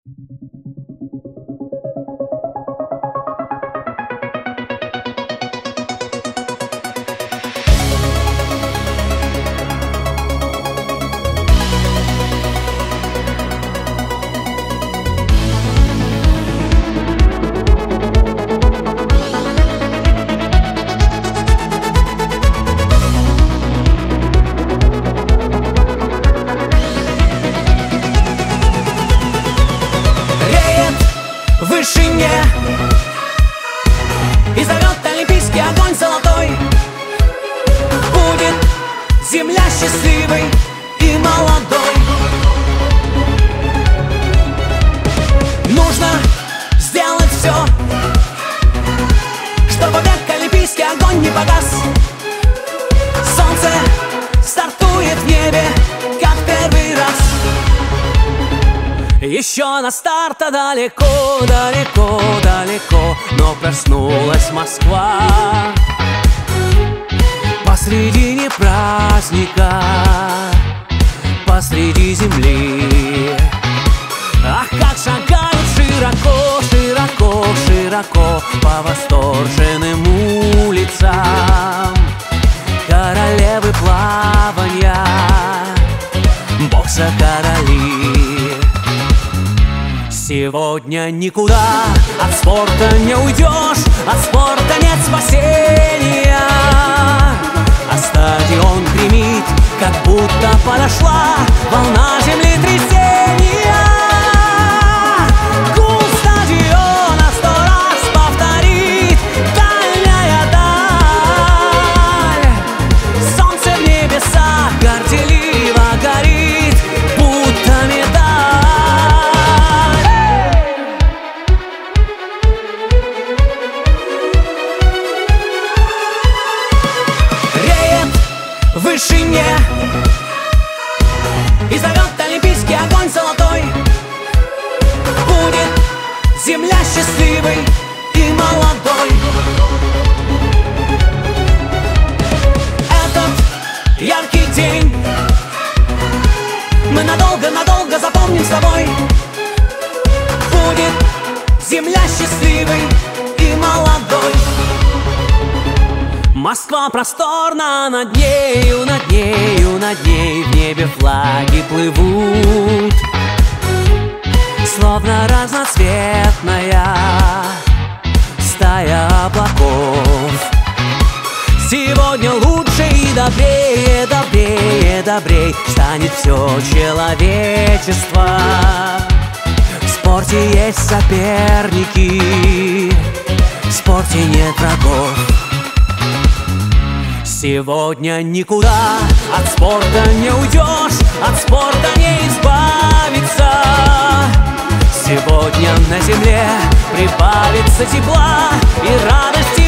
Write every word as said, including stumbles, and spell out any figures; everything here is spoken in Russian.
В вышине и зовет олимпийский огонь золотой. Будет земля счастливой и молодой. Нужно сделать все, чтобы век олимпийский огонь не погас. Солнце стартует в небе, как первый раз. Еще на старта далеко, далеко, далеко, но проснулась Москва. Посредине праздника, посреди земли. Ах, как шагают широко, широко, широко по восторженным улицам королевы плаванья, бокса короли. Сегодня никуда от спорта не уйдешь, от спорта нет спасения. А стадион гремит, как будто подошла волна землетрясения. Гул стадиона сто раз повторит дальняя даль. Солнце в небесах горделиво горит, будто медаль. В вышине и зовет олимпийский огонь золотой. Будет земля счастливой и молодой. Этот яркий день мы надолго-надолго запомним с тобой. Будет земля счастливой и молодой. Москва просторна, над нею, над нею, над ней в небе флаги плывут, словно разноцветная стая облаков. Сегодня лучше и добрее, добрее, добрей станет все человечество. В спорте есть соперники, в спорте нет врагов. Сегодня никуда от спорта не уйдешь, от спорта не избавиться. Сегодня на земле прибавится тепла и радости.